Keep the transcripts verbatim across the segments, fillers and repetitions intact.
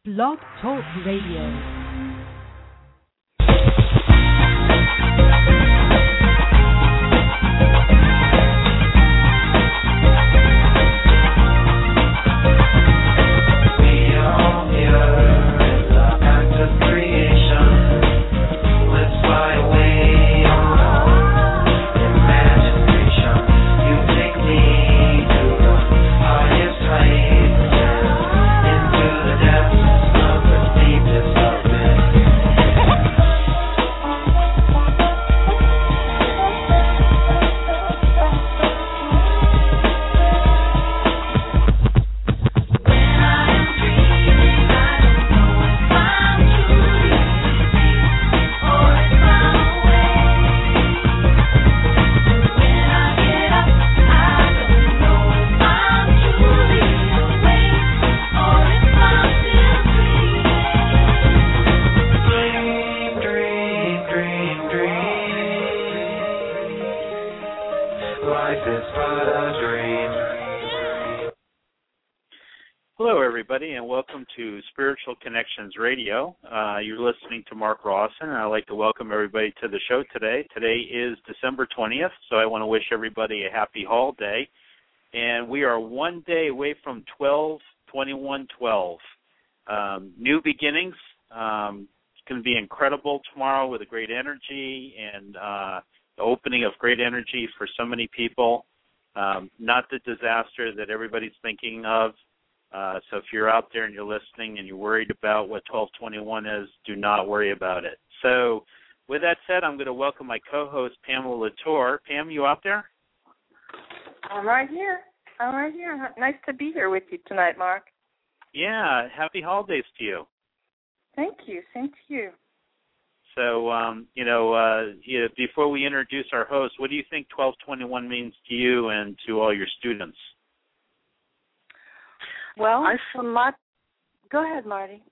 Blog Talk Radio. And welcome to Spiritual Connections Radio. Uh, you're listening to Mark Rawson, and I'd like to welcome everybody to the show today. Today is December twentieth, so I want to wish everybody a happy holiday. And we are one day away from twelve twenty-one twelve. Um, new beginnings. Um, it's going to be incredible tomorrow with a great energy and uh, the opening of great energy for so many people. Um, not the disaster that everybody's thinking of. Uh, so if you're out there and you're listening and you're worried about what twelve twenty-one is, do not worry about it. So with that said, I'm going to welcome my co-host, Pamela Latour. Pam, you out there? I'm right here. I'm right here. Nice to be here with you tonight, Mark. Yeah, happy holidays to you. Thank you. Same to you. So, um, you know, uh, yeah, before we introduce our host, what do you think twelve twenty-one means to you and to all your students? Well, I, from my, go ahead, Marty.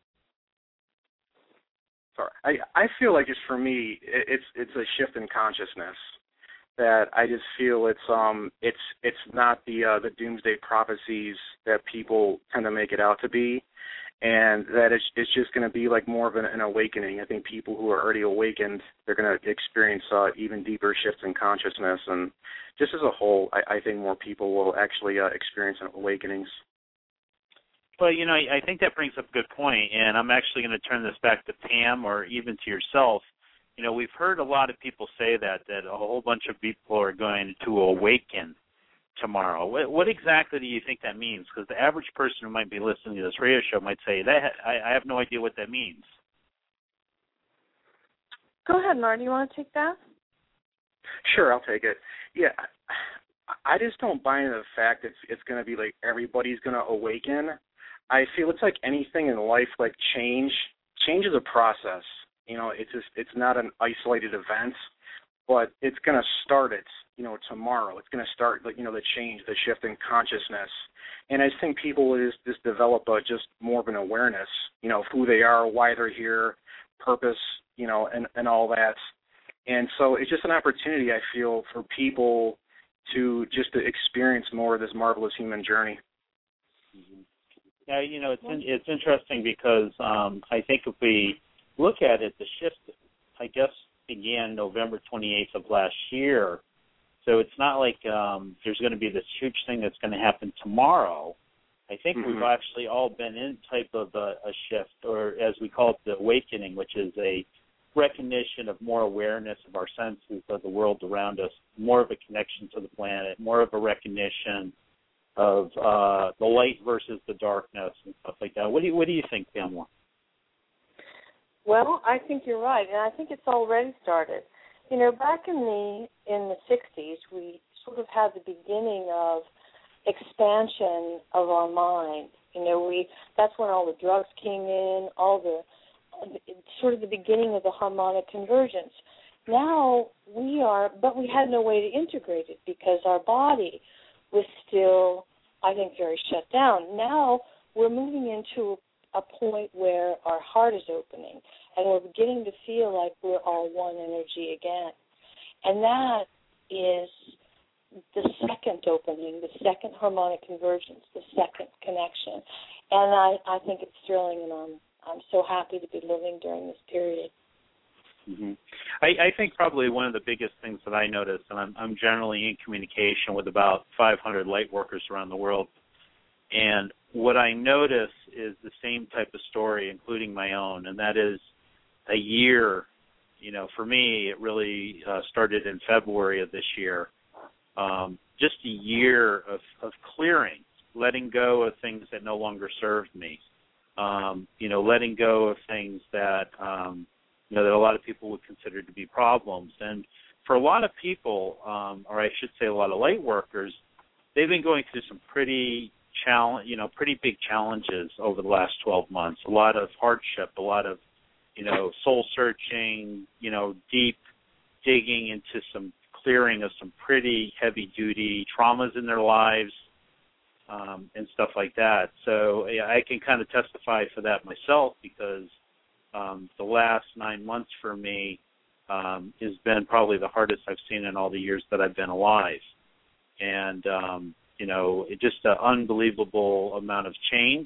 Sorry, I I feel like it's for me. It's it's a shift in consciousness that I just feel it's um it's it's not the uh, the doomsday prophecies that people tend to make it out to be, and that it's it's just going to be like more of an, an awakening. I think people who are already awakened, they're going to experience uh, even deeper shifts in consciousness, and just as a whole, I, I think more people will actually uh, experience awakenings. Well, you know, I think that brings up a good point, and I'm actually going to turn this back to Pam or even to yourself. You know, we've heard a lot of people say that, that a whole bunch of people are going to awaken tomorrow. What, what exactly do you think that means? Because the average person who might be listening to this radio show might say, that I, I have no idea what that means. Go ahead, Marty. You want to take that? Sure, I'll take it. Yeah, I just don't buy into the fact that it's, it's going to be like everybody's going to awaken. I feel it's like anything in life, like change. Change is a process. You know, it's just, it's not an isolated event, but it's going to start it, you know, tomorrow. It's going to start, you know, the change, the shift in consciousness. And I just think people will just, just develop a, just more of an awareness, you know, of who they are, why they're here, purpose, you know, and, and all that. And so it's just an opportunity, I feel, for people to just to experience more of this marvelous human journey. Mm-hmm. Yeah, you know, it's in, it's interesting because um, I think if we look at it, the shift, I guess, began November twenty-eighth of last year. So it's not like um, there's going to be this huge thing that's going to happen tomorrow. I think mm-hmm. we've actually all been in type of a, a shift, or as we call it, the awakening, which is a recognition of more awareness of our senses of the world around us, more of a connection to the planet, more of a recognition of uh, the light versus the darkness and stuff like that. What do you, what do you think, Pamela? Well, I think you're right, and I think it's already started. You know, back in the in the sixties, we sort of had the beginning of expansion of our mind. You know, we that's when all the drugs came in, all the sort of the beginning of the harmonic convergence. Now we are, but we had no way to integrate it because our body was still, I think, very shut down. Now we're moving into a point where our heart is opening and we're beginning to feel like we're all one energy again. And that is the second opening, the second harmonic convergence, the second connection. And I, I think it's thrilling, and I'm, I'm so happy to be living during this period. Mm-hmm. I, I think probably one of the biggest things that I notice, and I'm, I'm generally in communication with about five hundred light workers around the world, and what I notice is the same type of story, including my own, and that is a year. You know, for me, it really uh, started in February of this year. Um, just a year of, of clearing, letting go of things that no longer served me. Um, you know, letting go of things that um, you know that a lot of people would consider to be problems. And for a lot of people, um, or I should say, a lot of light workers, they've been going through some pretty challenge, you know, pretty big challenges over the last twelve months. A lot of hardship, a lot of, you know, soul searching, you know, deep digging into some clearing of some pretty heavy duty traumas in their lives, um, and stuff like that. So yeah, I can kind of testify for that myself, because um, the last nine months for me um, has been probably the hardest I've seen in all the years that I've been alive. And um, you know, it just an unbelievable amount of change,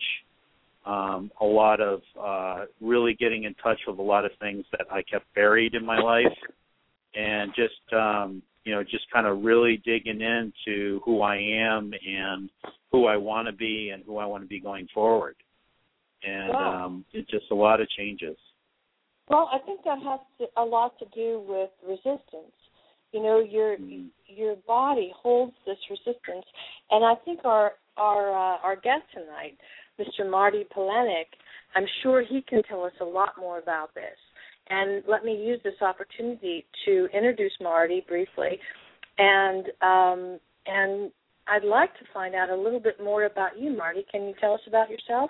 um, a lot of uh, really getting in touch with a lot of things that I kept buried in my life, and just, um, you know, just kind of really digging into who I am and who I want to be and who I want to be going forward. And wow. um, it's just a lot of changes. Well, I think that has to, a lot to do with resistance. You know, your mm. your body holds this resistance, and I think our our uh, our guest tonight, Mister Marty Palenik, I'm sure he can tell us a lot more about this. And let me use this opportunity to introduce Marty briefly, and um, and I'd like to find out a little bit more about you, Marty. Can you tell us about yourself?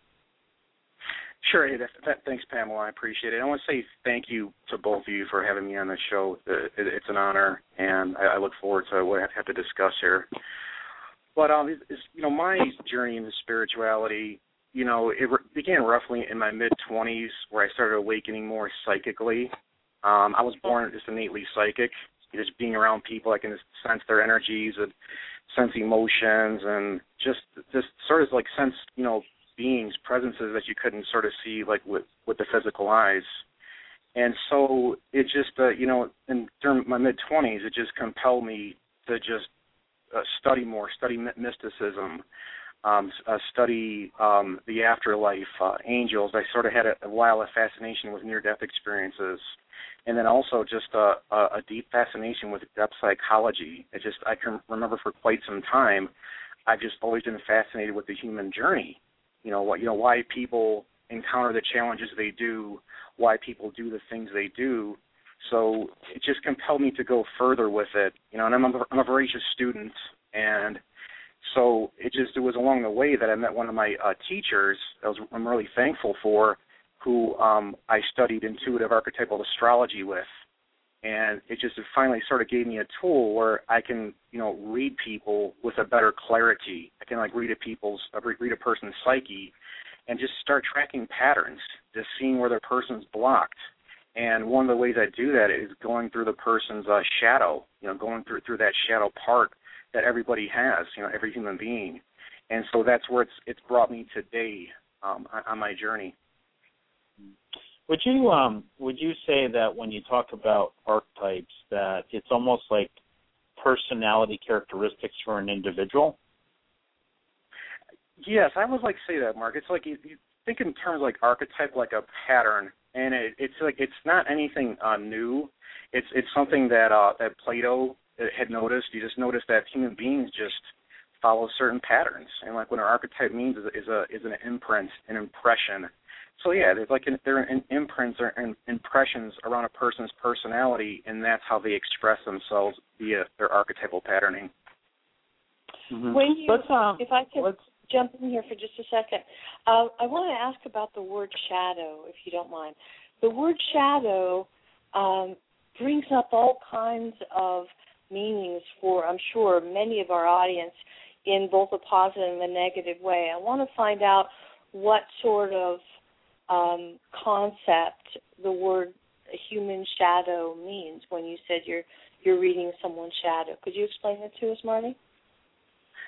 Sure. Hey, that, that, thanks, Pamela. I appreciate it. I want to say thank you to both of you for having me on the show. It, it, it's an honor, and I, I look forward to what I have to discuss here. But um, it's, it's, you know, my journey into spirituality, you know, it re- began roughly in my mid twenties, where I started awakening more psychically. Um, I was born just innately psychic, just being around people. I can just sense their energies and sense emotions, and just just sort of like sense, you know, beings, presences that you couldn't sort of see like with, with the physical eyes. And so it just, uh, you know, in during my mid-twenties, it just compelled me to just uh, study more, study mysticism, um, uh, study um, the afterlife, uh, angels. I sort of had a, a while of fascination with near-death experiences. And then also just a, a, a deep fascination with depth psychology. It just, I can remember for quite some time, I've just always been fascinated with the human journey. You know what? You know why people encounter the challenges they do, why people do the things they do. So it just compelled me to go further with it. You know, and I'm a, I'm a voracious student, and so it just it was along the way that I met one of my uh, teachers. I was I'm really thankful for, who um, I studied intuitive archetypal astrology with, and it just it finally sort of gave me a tool where I can, you know, read people with a better clarity. I can like read a people's, read a person's psyche, and just start tracking patterns, just seeing where their person's blocked. And one of the ways I do that is going through the person's uh, shadow, you know, going through through that shadow part that everybody has, you know, every human being. And so that's where it's it's brought me today um, on, on my journey. Would you um would you say that when you talk about archetypes that it's almost like personality characteristics for an individual? Yes, I would like to say that, Mark. It's like you, you think in terms like archetype, like a pattern, and it, it's like it's not anything uh, new. It's it's something that uh, that Plato had noticed. You just notice that human beings just follow certain patterns, and like what an archetype means is, is a is an imprint, an impression. So yeah, there's like an, there are imprints or impressions around a person's personality, and that's how they express themselves via their archetypal patterning. Mm-hmm. When you, um, if I could jump in here for just a second, uh, I want to ask about the word shadow, if you don't mind. The word shadow um, brings up all kinds of meanings for, I'm sure, many of our audience in both a positive and a negative way. I want to find out what sort of um, concept the word human shadow means when you said you're you're reading someone's shadow. Could you explain that to us, Marty?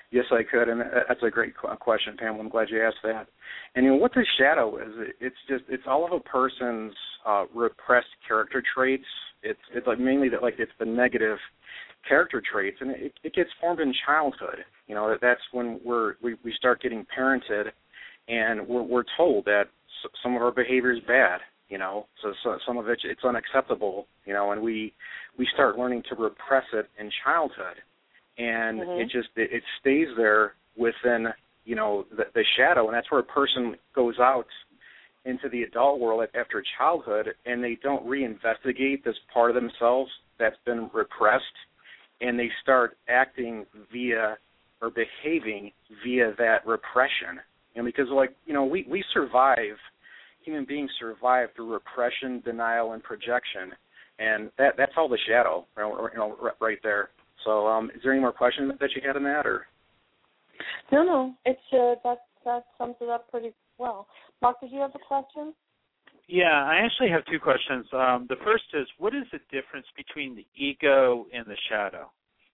Yes, I could, and that's a great question, Pamela. I'm glad you asked that. And you know what the shadow is? It's just it's all of a person's uh, repressed character traits. It's it's like mainly that like it's the negative character traits, and it, it gets formed in childhood. You know, that's when we're we, we start getting parented, and we're we're told that some of our behavior is bad. You know, so, so some of it it's unacceptable. You know, and we we start learning to repress it in childhood. And mm-hmm. it just it, it stays there within, you know, the, the shadow, and that's where a person goes out into the adult world after childhood, and they don't reinvestigate this part of themselves that's been repressed, and they start acting via or behaving via that repression. And because, like, you know, we, we survive, human beings survive through repression, denial, and projection, and that that's all the shadow, you know, right there. So, um, is there any more questions that you had on that, or? No, no, it's uh, that that sums it up pretty well. Mark, did you have a question? Yeah, I actually have two questions. Um, the first is, what is the difference between the ego and the shadow?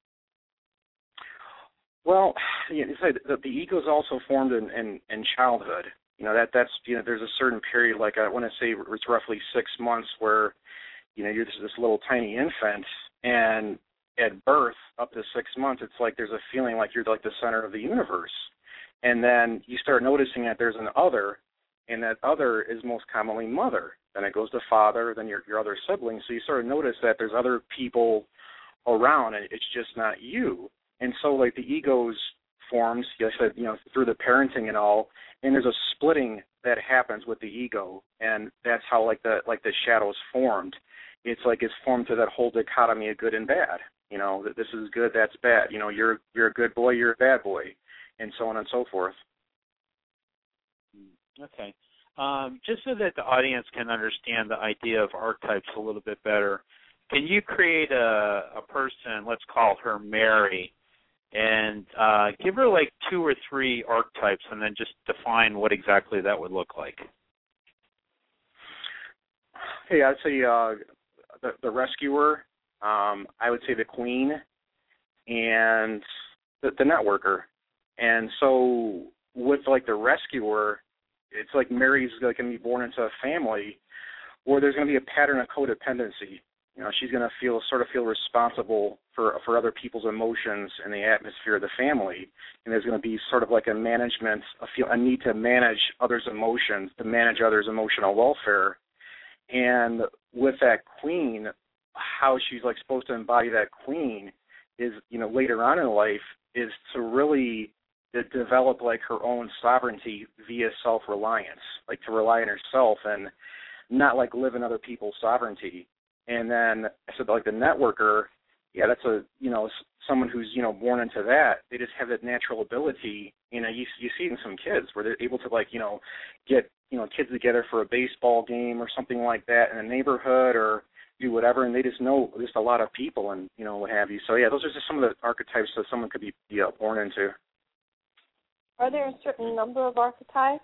Well, you know, the, the ego is also formed in, in, in childhood. You know that that's you know there's a certain period, like I want to say it's roughly six months, where you know you're just this little tiny infant, and at birth, up to six months, it's like there's a feeling like you're like the center of the universe. And then you start noticing that there's an other, and that other is most commonly mother. Then it goes to father, then your, your other siblings. So you sort of notice that there's other people around, and it's just not you. And so, like, the ego's forms, you know, through the parenting and all, and there's a splitting that happens with the ego, and that's how, like, the like the shadow's formed. It's like it's formed to that whole dichotomy of good and bad. You know, that this is good, that's bad. You know, you're you're a good boy, you're a bad boy, and so on and so forth. Okay. Um, just so that the audience can understand the idea of archetypes a little bit better, can you create a, a person, let's call her Mary, and uh, give her like two or three archetypes and then just define what exactly that would look like? Hey, I'd say uh, the, the rescuer. Um, I would say the queen and the, the networker. And so with, like, the rescuer, it's like Mary's going to be born into a family where there's going to be a pattern of codependency. You know, she's going to feel sort of feel responsible for for other people's emotions in the atmosphere of the family. And there's going to be sort of like a management, a, feel, a need to manage others' emotions, to manage others' emotional welfare. And with that queen, how she's like supposed to embody that queen is, you know, later on in life is to really to develop like her own sovereignty via self-reliance, like to rely on herself and not like live in other people's sovereignty. And then I said like the networker, yeah, that's a, you know, someone who's, you know, born into that. They just have that natural ability. You know, you you see it in some kids where they're able to like, you know, get, you know, kids together for a baseball game or something like that in a neighborhood or do whatever, and they just know just a lot of people and, you know, what have you. So, yeah, those are just some of the archetypes that someone could be, be uh, born into. Are there a certain number of archetypes?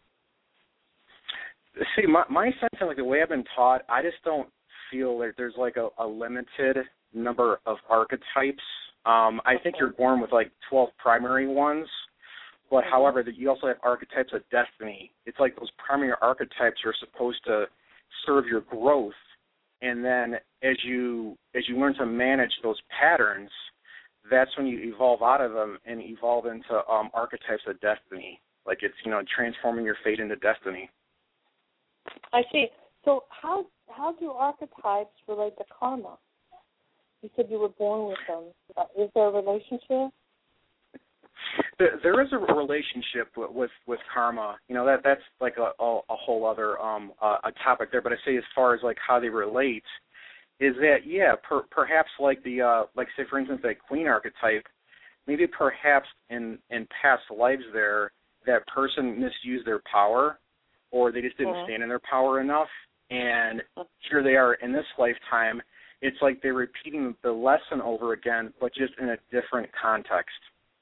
See, my, my sense of, like, the way I've been taught, I just don't feel like there's, like, a, a limited number of archetypes. Um, I think you're born with, like, twelve primary ones, but, mm-hmm. however, that you also have archetypes of destiny. It's like those primary archetypes are supposed to serve your growth. And then as you as you learn to manage those patterns, that's when you evolve out of them and evolve into um, archetypes of destiny. Like it's, you know, transforming your fate into destiny. I see. So how how do archetypes relate to karma? You said you were born with them. Is there a relationship? There is a relationship with, with, with karma. You know, that that's like a, a, a whole other um, uh, a topic there. But I say as far as like how they relate, is that yeah, per, perhaps like the uh, like say for instance that queen archetype, maybe perhaps in in past lives there that person misused their power, or they just didn't mm-hmm. stand in their power enough, and here they are in this lifetime. It's like they're repeating the lesson over again, but just in a different context.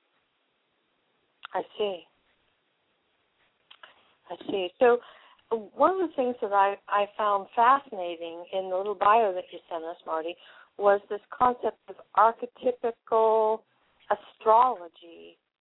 I see. I see. So one of the things that I, I found fascinating in the little bio that you sent us, Marty, was this concept of archetypical astrology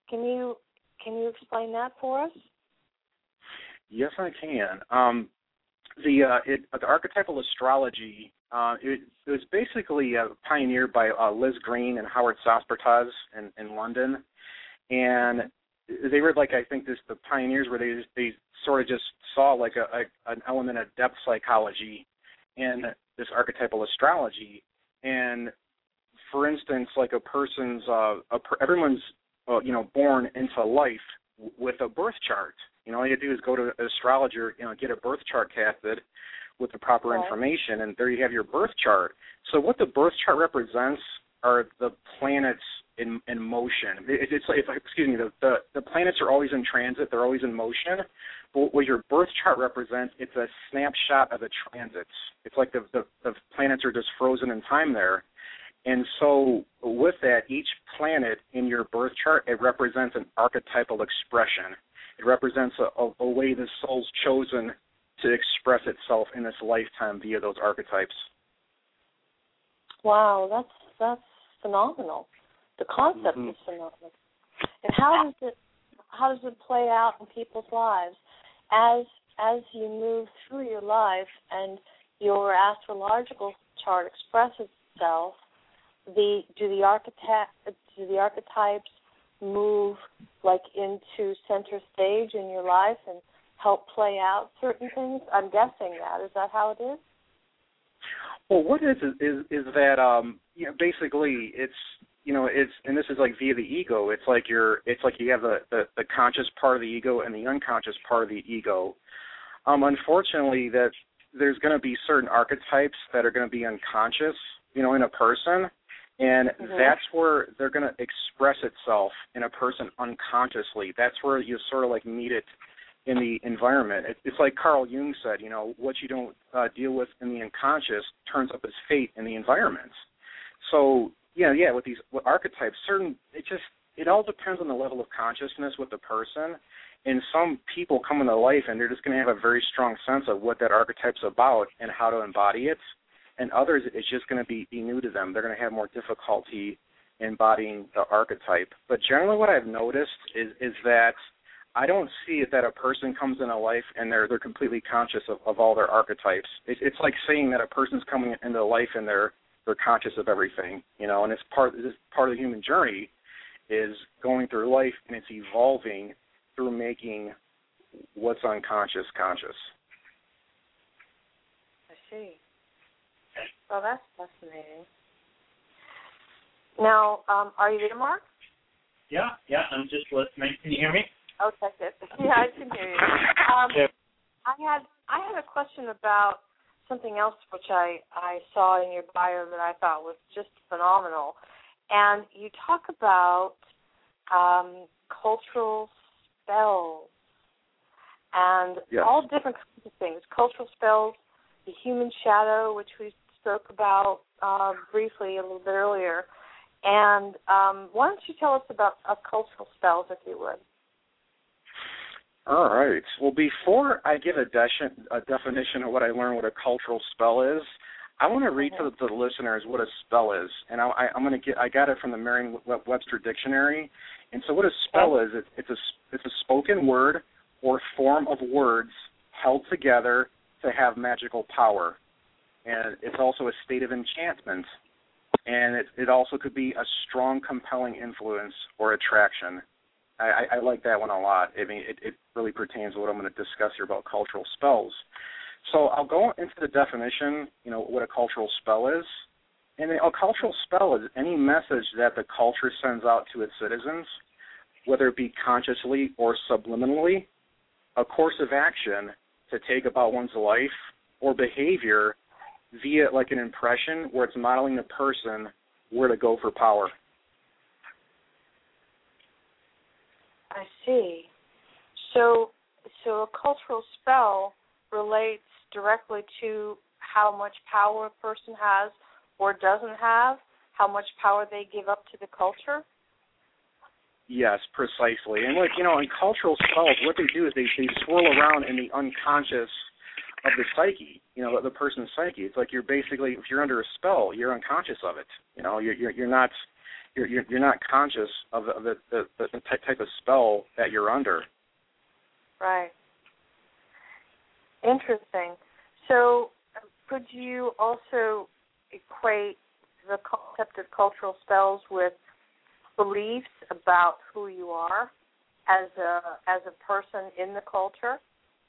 Can you can you explain that for us? Yes, I can. Um, the uh, it, the archetypal astrology uh, it, it was basically uh, pioneered by uh, Liz Green and Howard Sospertaz in, in London, and they were like I think this the pioneers where they they sort of just saw like a, a an element of depth psychology in this archetypal astrology. And for instance, like a person's uh, a, everyone's uh, you know born into life w- with a birth chart. You know, all you do is go to an astrologer, you know, get a birth chart casted with the proper right. information, and there you have your birth chart. So what the birth chart represents are the planets in, in motion. It, it's like, excuse me, the, the, the planets are always in transit. They're always in motion. But what your birth chart represents, it's a snapshot of the transits. It's like the, the, the planets are just frozen in time there. And so with that, each planet in your birth chart, it represents an archetypal expression. It represents a, a, a way the soul's chosen to express itself in this lifetime via those archetypes. Wow, that's that's phenomenal. The concept mm-hmm. is phenomenal. And how does it how does it play out in people's lives as as you move through your life and your astrological chart expresses itself? The do the archetype do the archetypes move like into center stage in your life and help play out certain things? I'm guessing that. Is that how it is? Well, what is is is that um you know basically it's you know it's and this is like via the ego. It's like you're it's like you have the, the, the conscious part of the ego and the unconscious part of the ego. Um, unfortunately, that there's going to be certain archetypes that are going to be unconscious, you know, in a person. And mm-hmm. that's where they're going to express itself in a person unconsciously. That's where you sort of like meet it in the environment. It, it's like Carl Jung said, you know, what you don't uh, deal with in the unconscious turns up as fate in the environment. So, yeah, yeah, with these with archetypes, certain, it just, it all depends on the level of consciousness with the person. And some people come into life and they're just going to have a very strong sense of what that archetype's about and how to embody it. And others, it's just going to be, be new to them. They're going to have more difficulty embodying the archetype. But generally what I've noticed is, is that I don't see it that a person comes into life and they're they're completely conscious of, of all their archetypes. It, it's like saying that a person's coming into life and they're they're conscious of everything, you know. And it's part this part of the human journey is going through life and it's evolving through making what's unconscious conscious. I see. Well, that's fascinating. Now, um, are you there, Mark? Yeah, yeah, I'm just listening. Can you hear me? Okay, good. Yeah, I can hear you. Um, yeah. I had I had a question about something else which I, I saw in your bio that I thought was just phenomenal. And you talk about um, cultural spells and yes. all different kinds of things. Cultural spells, the human shadow, which we spoke about uh, briefly a little bit earlier. And um, why don't you tell us about uh, cultural spells, if you would? All right. Well, before I give a, de- a definition of what I learned what a cultural spell is, I want to read okay. to, the, to the listeners what a spell is. And I, I, I'm going to get I got it from the Merriam-Webster Dictionary. And so what a spell okay. is, it, it's a it's a spoken word or form of words held together to have magical power. And it's also a state of enchantment. And it, it also could be a strong, compelling influence or attraction. I, I like that one a lot. I mean, it, it really pertains to what I'm going to discuss here about cultural spells. So I'll go into the definition, you know, what a cultural spell is. And a cultural spell is any message that the culture sends out to its citizens, whether it be consciously or subliminally, a course of action to take about one's life or behavior via like an impression where it's modeling the person where to go for power. I see. So, so a cultural spell relates directly to how much power a person has or doesn't have, how much power they give up to the culture? Yes, precisely. And, like, you know, in cultural spells, what they do is they, they swirl around in the unconscious of the psyche, you know, the person's psyche. It's like you're basically, if you're under a spell, you're unconscious of it. You know, you're, you're, you're not, you're you're, you're not conscious of the, the, the, the type of spell that you're under. Right. Interesting. So could you also equate the concept of cultural spells with beliefs about who you are as a as a person in the culture?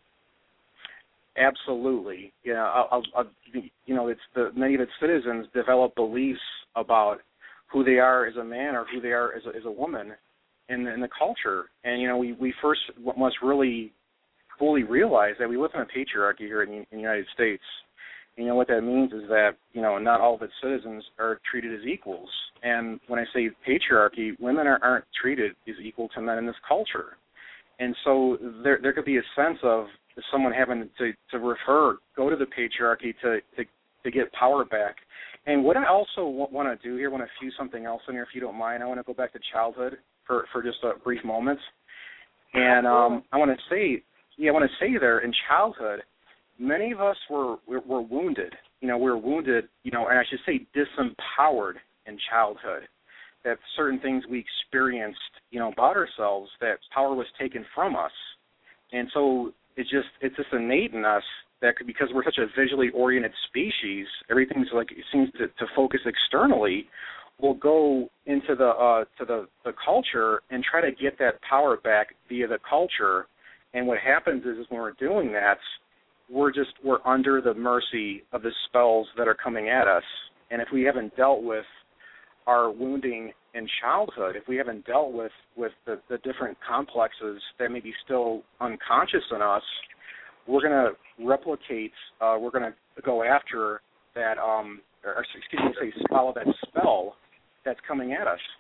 Absolutely. Yeah. I'll, I'll, I'll, you know, it's the many of its citizens develop beliefs about who they are as a man or who they are as a, as a woman in the, in the culture. And you know, we, we first must really fully realize that we live in a patriarchy here in, in the United States. You know, what that means is that, you know, not all of its citizens are treated as equals. And when I say patriarchy, women are, aren't treated as equal to men in this culture. And so there there could be a sense of someone having to, to refer, go to the patriarchy to, to, to get power back. And what I also want to do here, I want to fuse something else in here, if you don't mind. I want to go back to childhood for, for just a brief moment. And um, I want to say, yeah, I want to say there, in childhood, many of us were, were were wounded. You know, we were wounded, you know, and I should say disempowered in childhood. That certain things we experienced, you know, about ourselves, that power was taken from us. And so it's just it's just innate in us that could, because we're such a visually oriented species, everything's like it seems to, to focus externally. We'll go into the uh, to the, the culture and try to get that power back via the culture. And what happens is, is when we're doing that, we're just we're under the mercy of the spells that are coming at us. And if we haven't dealt with our wounding in childhood, if we haven't dealt with, with the, the different complexes that may be still unconscious in us, we're going to replicate, uh, we're going to go after that, um, or excuse me, say, follow that spell that's coming at us.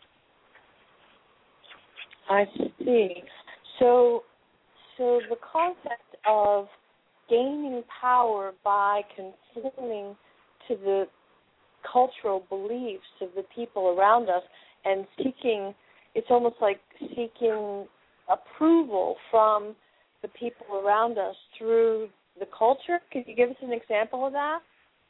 I see. So, so the concept of gaining power by conforming to the cultural beliefs of the people around us and seeking, it's almost like seeking approval from the people around us through the culture. Could you give us an example of that?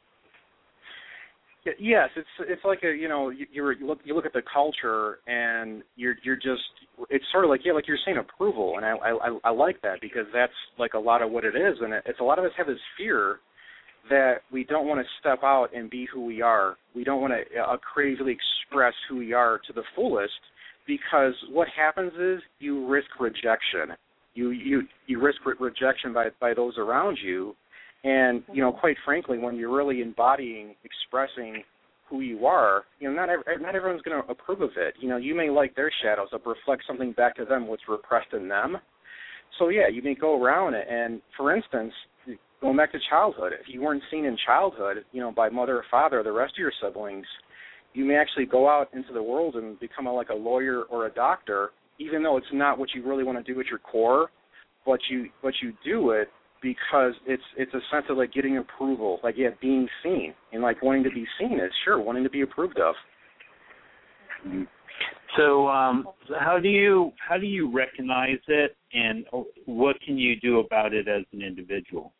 Yes, it's it's like a you know you, you look you look at the culture and you're you're just it's sort of like yeah like you're saying approval, and I I I like that because that's like a lot of what it is, and it's a lot of us have this fear that we don't want to step out and be who we are. We don't want to uh, crazily express who we are to the fullest, because what happens is you risk rejection. You you you risk re- rejection by by those around you. And, you know, quite frankly, when you're really embodying, expressing who you are, you know, not every, not everyone's going to approve of it. You know, you may like their shadows, but reflect something back to them what's repressed in them. So, yeah, you may go around it. And, for instance, going back to childhood, if you weren't seen in childhood, you know, by mother or father or the rest of your siblings, you may actually go out into the world and become a, like a lawyer or a doctor, even though it's not what you really want to do at your core, but you but you do it because it's it's a sense of like getting approval, like yeah, being seen, and like wanting to be seen is sure wanting to be approved of. Mm-hmm. So, um, how do you how do you recognize it, and what can you do about it as an individual?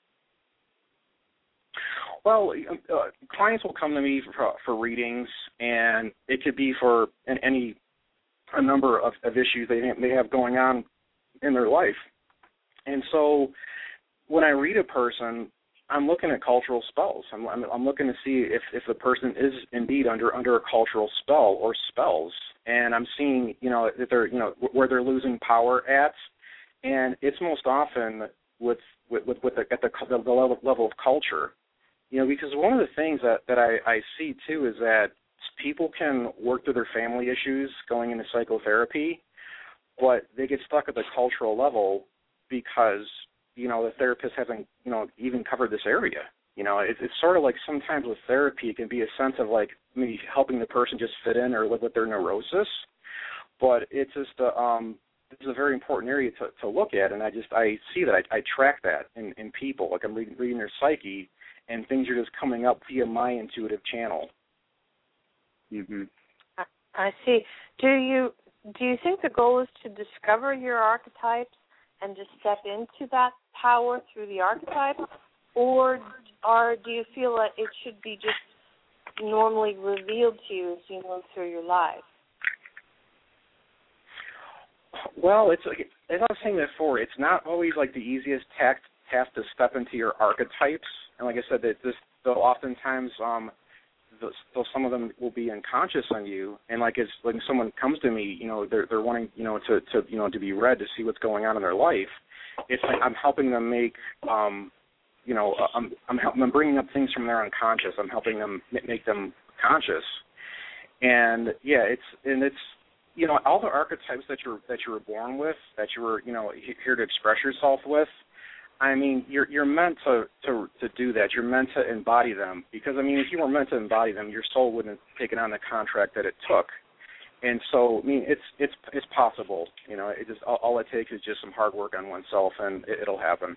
Well, uh, clients will come to me for, for readings, and it could be for an, any a number of, of issues they may have going on in their life, and so. When I read a person, I'm looking at cultural spells. I'm, I'm, I'm looking to see if, if the person is indeed under under a cultural spell or spells, and I'm seeing, you know, that they're, you know, where they're losing power at, and it's most often with with with, with the, at the, the level, level of culture, you know, because one of the things that that I, I see too is that people can work through their family issues going into psychotherapy, but they get stuck at the cultural level because you know, the therapist hasn't, you know, even covered this area. You know, it, it's sort of like sometimes with therapy, it can be a sense of like maybe helping the person just fit in or live with their neurosis. But it's just a, um, this is a very important area to, to look at, and I just I see that I, I track that in, in people. Like I'm reading, reading their psyche, and things are just coming up via my intuitive channel. Mm-hmm. I, I see. Do you do you think the goal is to discover your archetypes and just step into that power through the archetype, or or do you feel that it should be just normally revealed to you as you move through your life? Well, it's like, as I was saying before, it's not always like the easiest task task to step into your archetypes. And like I said, that this though oftentimes um, though some of them will be unconscious on you. And like it's when someone comes to me, you know, they're they're wanting, you know, to, to you know to be read to see what's going on in their life. It's like I'm helping them make, um, you know, I'm I'm, helping, I'm bringing up things from their unconscious. I'm helping them make them conscious. And yeah, it's and it's. You know, all the archetypes that you're that you were born with, that you were, you know, here to express yourself with. I mean, you're you're meant to, to to do that. You're meant to embody them because I mean, if you were meant to embody them, your soul wouldn't have taken on the contract that it took. And so, I mean, it's it's it's possible. You know, it just all, all it takes is just some hard work on oneself, and it, it'll happen.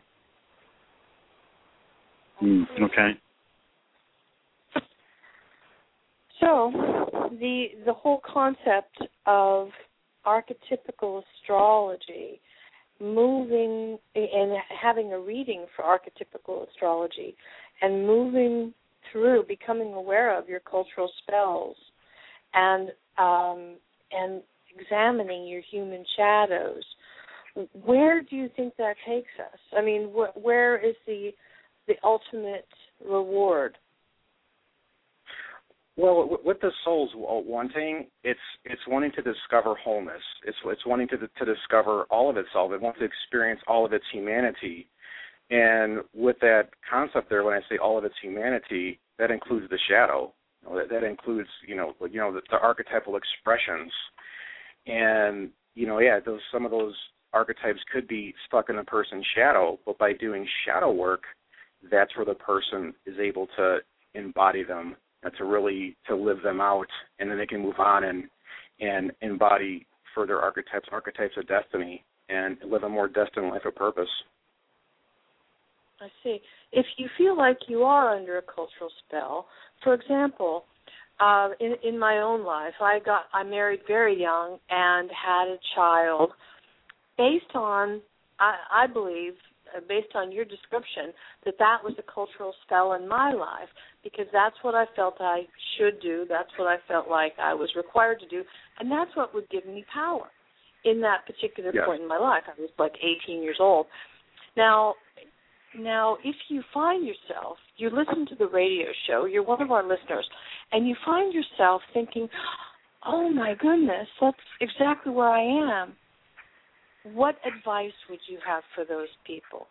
Mm, okay. So, the the whole concept of archetypical astrology, moving and having a reading for archetypical astrology, and moving through, becoming aware of your cultural spells, and um, and examining your human shadows. Where do you think that takes us? I mean, wh- where is the the ultimate reward? Well, what the soul's wanting, it's it's wanting to discover wholeness. It's it's wanting to to discover all of itself. It wants to experience all of its humanity. And with that concept there, when I say all of its humanity, that includes the shadow. You know, that, that includes you know you know the, the archetypal expressions. And you know yeah, those some of those archetypes could be stuck in a person's shadow, but by doing shadow work, that's where the person is able to embody them. To really to live them out, and then they can move on and and embody further archetypes, archetypes of destiny, and live a more destined life of purpose. I see. If you feel like you are under a cultural spell, for example, uh, in in my own life, I got I married very young and had a child. Based on, I, I believe, based on your description, that that was a cultural spell in my life, because that's what I felt I should do, that's what I felt like I was required to do, and that's what would give me power in that particular yes. point in my life. I was like eighteen years old. Now, now, if you find yourself, you listen to the radio show, you're one of our listeners, and you find yourself thinking, oh my goodness, that's exactly where I am. What advice would you have for those people?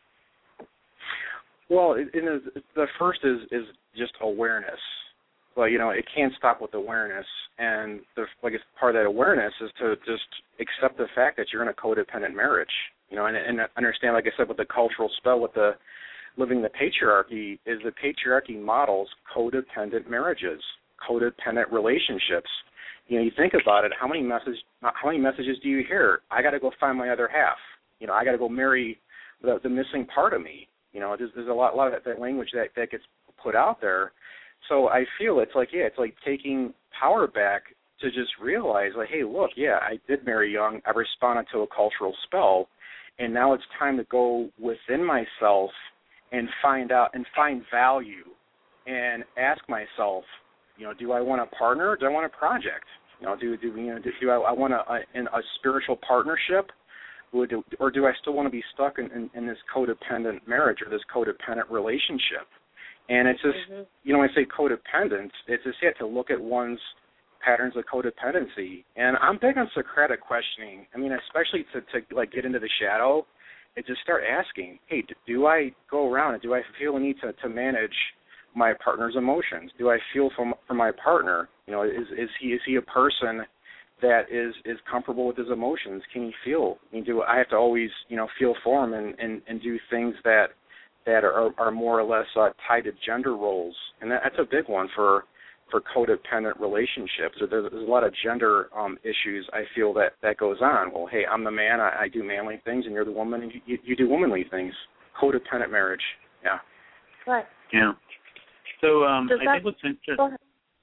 Well, it, it, the first is, is just awareness. Well, you know, it can't stop with awareness, and the, like part of that awareness is to just accept the fact that you're in a codependent marriage. You know, and, and understand, like I said, with the cultural spell, with the living the patriarchy, is the patriarchy models codependent marriages, codependent relationships. You know, you think about it. How many message, how many messages do you hear? I got to go find my other half. You know, I got to go marry the, the missing part of me. You know, there's, there's a lot, a lot of that, that language that, that gets put out there. So I feel it's like, yeah, it's like taking power back to just realize, like, hey, look, yeah, I did marry young. I responded to a cultural spell, and now it's time to go within myself and find out and find value, and ask myself, you know, do I want a partner or do I want a project? You know, do do you know do, do I, I want a, a, in a spiritual partnership, or do, or do I still want to be stuck in, in, in this codependent marriage or this codependent relationship? And it's just, mm-hmm. you know, when I say codependence, it's just yeah, to look at one's patterns of codependency. And I'm big on Socratic questioning. I mean, especially to, to like get into the shadow and just start asking, hey, do I go around and do I feel a need to, to manage my partner's emotions? Do I feel for, for my partner? You know, is is he is he a person that is, is comfortable with his emotions? Can he feel? I mean, do I have to always, you know, feel for him and, and, and do things that that are, are more or less uh, tied to gender roles? And that, that's a big one for for codependent relationships. There's, there's a lot of gender um, issues, I feel, that, that goes on. Well, hey, I'm the man, I, I do manly things, and you're the woman, and you, you do womanly things. Codependent marriage, yeah. Right. Yeah. So um, I that, think what's interesting.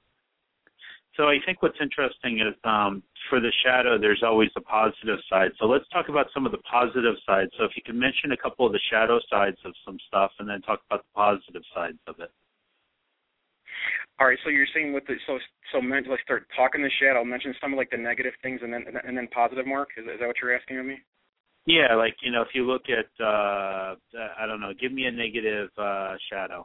So I think what's interesting is um, for the shadow, there's always a positive side. So let's talk about some of the positive sides. So if you can mention a couple of the shadow sides of some stuff, and then talk about the positive sides of it. All right, so you're saying with the so so mental, like start talking to shadow, mention some of like the negative things and then and then positive, Mark. Is, is that what you're asking of me? Yeah, like, you know, if you look at, uh, I don't know, give me a negative uh, shadow.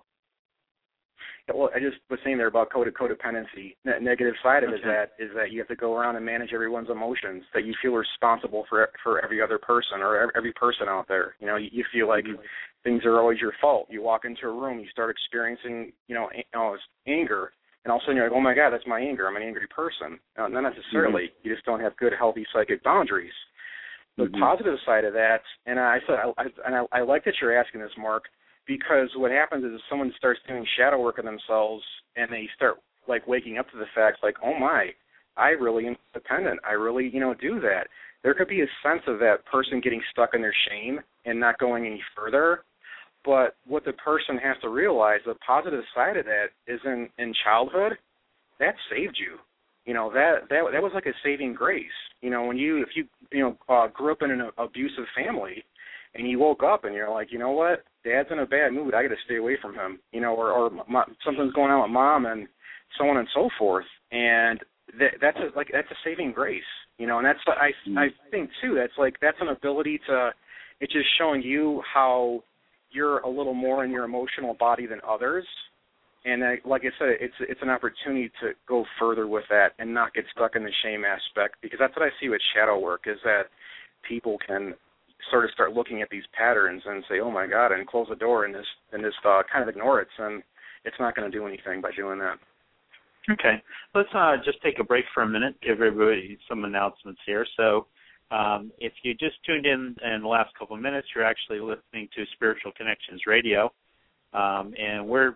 Yeah, well, I just was saying there about code codependency. The negative side of it Okay. is that is that you have to go around and manage everyone's emotions. That you feel responsible for for every other person or every person out there. You know, you, you feel like mm-hmm. things are always your fault. You walk into a room, you start experiencing, you know, you know anger, and all of a sudden you're like, oh my God, that's my anger. I'm an angry person. No, not necessarily. Mm-hmm. You just don't have good, healthy psychic boundaries. The mm-hmm. positive side of that, and I said, I, I, and I, I like that you're asking this, Mark, because what happens is if someone starts doing shadow work on themselves and they start like waking up to the fact, like, oh my, I really am dependent. I really, you know, do that. There could be a sense of that person getting stuck in their shame and not going any further. But what the person has to realize, the positive side of that is in, in childhood, that saved you. You know, that, that that was like a saving grace. You know, when you, if you, you know, uh, grew up in an abusive family and you woke up and you're like, you know what, Dad's in a bad mood, I got to stay away from him. You know, or, or my, something's going on with Mom and so on and so forth. And that, that's a, like, that's a saving grace. You know, and that's, I, I think too, that's like, that's an ability to, it's just showing you how you're a little more in your emotional body than others. And I, like I said, it's it's an opportunity to go further with that and not get stuck in the shame aspect, because that's what I see with shadow work, is that people can sort of start looking at these patterns and say, oh my God, and close the door and just and just uh, kind of ignore it, and it's not going to do anything by doing that. Okay, let's uh, just take a break for a minute, give everybody some announcements here. So um, if you just tuned in in the last couple of minutes, you're actually listening to Spiritual Connections Radio, um, and we're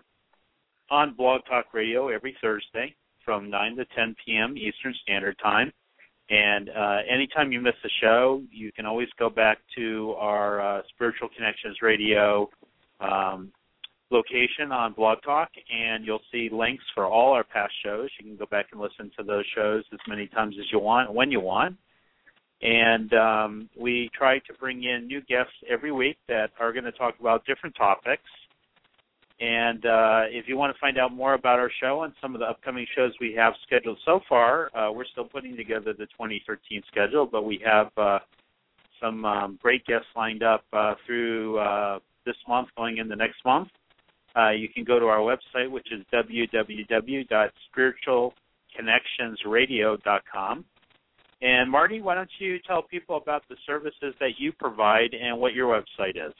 on Blog Talk Radio every Thursday from nine to ten p.m. Eastern Standard Time. And uh, anytime you miss a show, you can always go back to our uh, Spiritual Connections Radio um, location on Blog Talk, and you'll see links for all our past shows. You can go back and listen to those shows as many times as you want, when you want. And um, we try to bring in new guests every week that are going to talk about different topics. And uh, if you want to find out more about our show and some of the upcoming shows we have scheduled so far, uh, we're still putting together the twenty thirteen schedule, but we have uh, some um, great guests lined up uh, through uh, this month going into next month. Uh, you can go to our website, which is w w w dot spiritual connections radio dot com. And, Marty, why don't you tell people about the services that you provide and what your website is?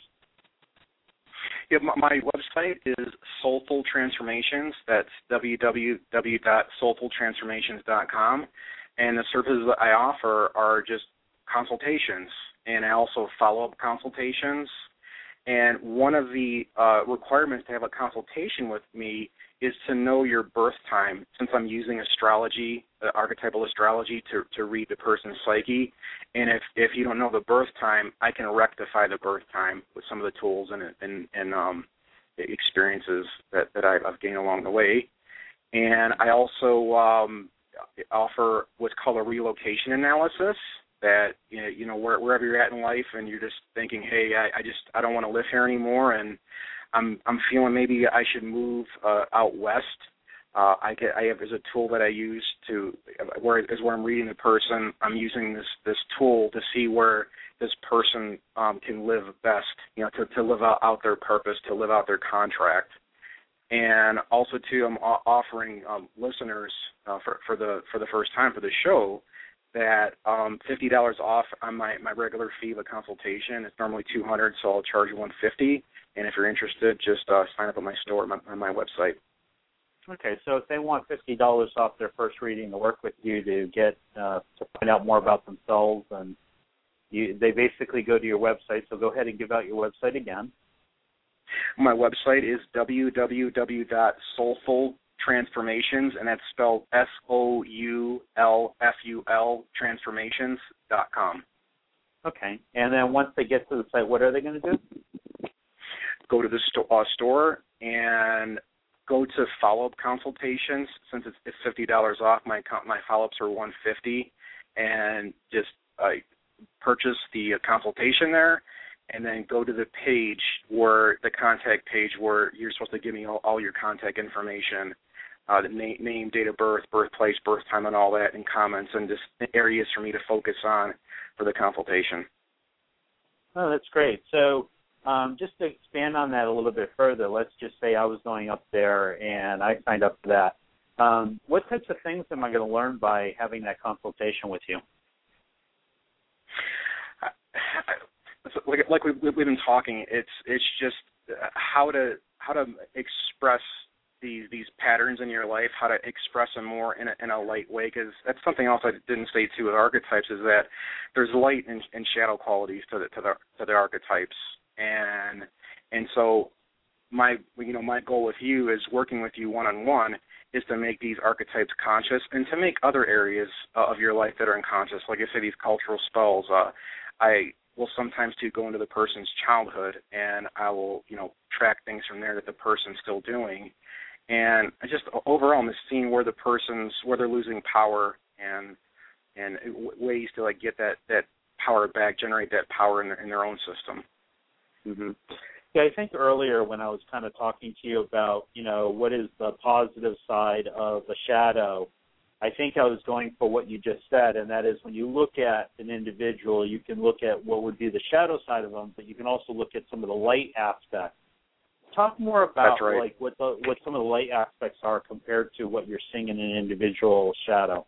Yeah, my, my website is Soulful Transformations. That's w w w dot soulful transformations dot com. And the services that I offer are just consultations, and I also follow-up consultations. And one of the uh, requirements to have a consultation with me is to know your birth time, since I'm using astrology, uh, archetypal astrology, to, to read the person's psyche. And if, if you don't know the birth time, I can rectify the birth time with some of the tools and, and, and um, experiences that, that I've gained along the way. And I also um, offer what's called a relocation analysis, that, you know, you know where, wherever you're at in life and you're just thinking, hey, I, I just I don't want to live here anymore, and I'm I'm feeling maybe I should move uh, out west. Uh, I get I have there's a tool that I use to where is where I'm reading the person. I'm using this this tool to see where this person um, can live best, you know, to, to live out, out their purpose, to live out their contract. And also too, I'm offering um, listeners uh, for for the for the first time for the show that um, fifty dollars off on my, my regular fee of a consultation. It's normally two hundred dollars, so I'll charge you one hundred fifty dollars. And if you're interested, just uh, sign up on my store on my, on my website. Okay, so if they want fifty dollars off their first reading to work with you to get uh, to find out more about themselves, and you, they basically go to your website. So go ahead and give out your website again. My website is w w w dot soulful transformations, and that's spelled S O U L F U L transformations dot com. Okay, and then once they get to the site, what are they going to do? Go to the sto- uh, store and go to follow-up consultations. Since it's, it's fifty dollars off, my my follow-ups are one hundred fifty dollars, and just uh, purchase the consultation there, and then go to the page where the contact page where you're supposed to give me all, all your contact information. uh, the name, name, date of birth, birthplace, birth time, and all that in comments, and just areas for me to focus on for the consultation. Oh, that's great. So um, just to expand on that a little bit further, let's just say I was going up there and I signed up for that. Um, what types of things am I going to learn by having that consultation with you? Like, like we've, we've been talking, it's it's just how to how to express these these patterns in your life, how to express them more in a, in a light way. Because that's something else I didn't state too with archetypes, is that there's light and, and shadow qualities to the to the to the archetypes, and and so my you know my goal with you is working with you one on one is to make these archetypes conscious and to make other areas uh, of your life that are unconscious. Like I say, these cultural spells. Uh, I will sometimes too go into the person's childhood, and I will, you know, track things from there that the person's still doing. And I just overall, I'm just seeing where the person's, where they're losing power, and and ways to like get that, that power back, generate that power in their, in their own system. Mm-hmm. Yeah, I think earlier when I was kind of talking to you about, you know, what is the positive side of the shadow, I think I was going for what you just said, and that is when you look at an individual, you can look at what would be the shadow side of them, but you can also look at some of the light aspects. Talk more about right. like what the what some of the light aspects are compared to what you're seeing in an individual shadow.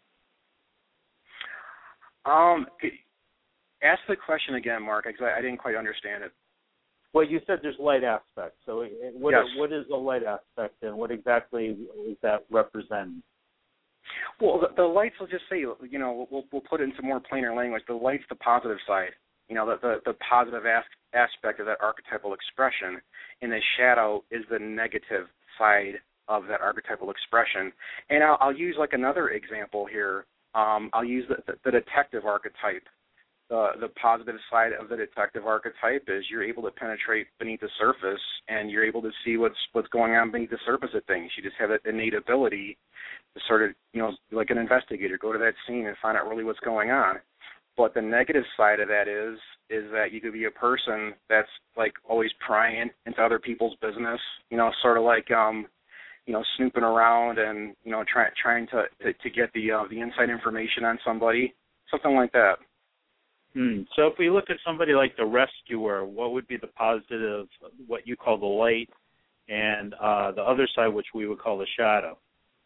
Um, ask the question again, Mark, because I, I didn't quite understand it. Well, you said there's light aspects. So what, yes. what is a light aspect, and what exactly is that representing? Well, the, the lights, will just say, you know, we'll, we'll put it into more plainer language. The light's the positive side, you know, the, the, the positive as, aspect of that archetypal expression, and the shadow is the negative side of that archetypal expression. And I'll, I'll use like another example here. Um, I'll use the, the, the detective archetype. The, the positive side of the detective archetype is you're able to penetrate beneath the surface, and you're able to see what's what's going on beneath the surface of things. You just have that innate ability to sort of, you know, like an investigator, go to that scene and find out really what's going on. But the negative side of that is is that you could be a person that's like always prying into other people's business, you know, sort of like um, you know, snooping around and, you know, trying trying to, to to get the uh, the inside information on somebody, something like that. Hmm. So if we look at somebody like the rescuer, what would be the positive, what you call the light, and uh, the other side, which we would call the shadow?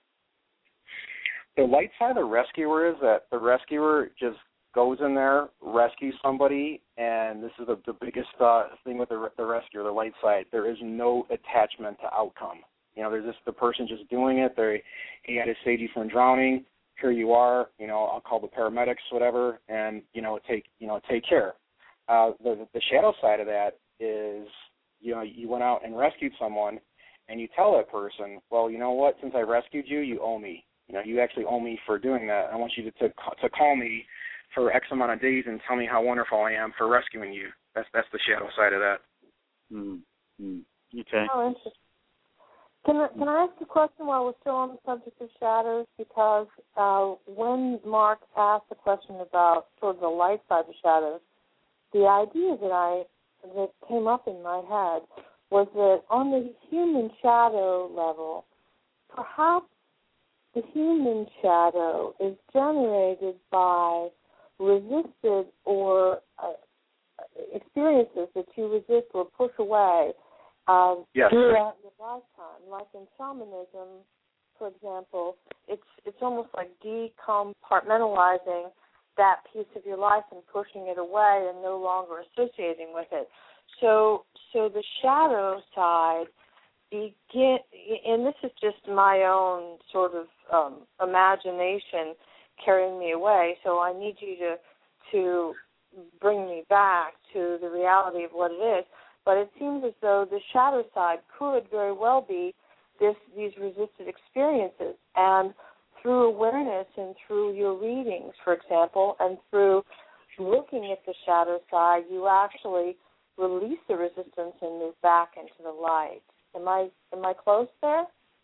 The light side of the rescuer is that the rescuer just goes in there, rescues somebody, and this is the, the biggest uh, thing with the, the rescuer, the light side. There is no attachment to outcome. You know, there's just the person just doing it. They, he had to save you from drowning. Here you are, you know, I'll call the paramedics, whatever, and, you know, take, you know, take care. Uh, the, the shadow side of that is, you know, you went out and rescued someone, and you tell that person, well, you know what, since I rescued you, you owe me. You know, you actually owe me for doing that. I want you to, to, to call me for X amount of days and tell me how wonderful I am for rescuing you. That's that's the shadow side of that. Mm-hmm. Okay. Oh, interesting. Can I, can I ask a question while we're still on the subject of shadows? Because uh, when Mark asked the question about sort of the light side of shadows, the idea that I that came up in my head was that on the human shadow level, perhaps the human shadow is generated by resisted or uh, experiences that you resist or push away Um, yes. throughout your lifetime. Like in shamanism, for example, it's it's almost like decompartmentalizing that piece of your life and pushing it away and no longer associating with it. So so the shadow side begin, and this is just my own sort of um, imagination carrying me away, so I need you to to bring me back to the reality of what it is. But it seems as though the shadow side could very well be this these resisted experiences. And through awareness and through your readings, for example, and through looking at the shadow side, you actually release the resistance and move back into the light. Am I am I close there?